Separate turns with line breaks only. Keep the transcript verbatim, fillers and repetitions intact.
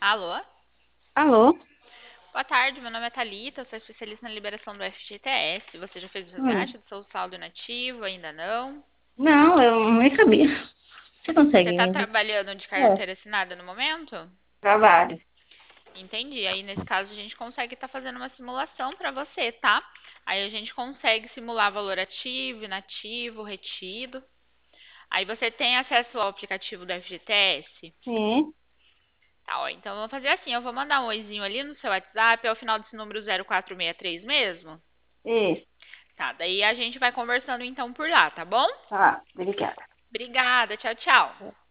Alô?
Alô?
Boa tarde, meu nome é Thalita, eu sou especialista na liberação do F G T S. Você já fez o
Hum,
resgate do seu saldo inativo? Ainda não?
não, eu nem sabia. Você
Você
consegue
está
me dizer?
trabalhando de
É,
carteira assinada no momento?
trabalho.
Entendi. Aí nesse caso a gente consegue estar fazendo uma simulação para você, tá? Aí a gente consegue simular valor ativo, inativo, retido. Aí você tem acesso ao aplicativo do F G T S?
Sim,
Tá, ó. Então vamos fazer assim, eu vou mandar um oizinho ali no seu WhatsApp, é o final desse número zero quatro seis três mesmo?
isso.
Tá, daí a gente vai conversando então por lá, tá bom?
Tá, obrigada.
Obrigada, tchau, tchau.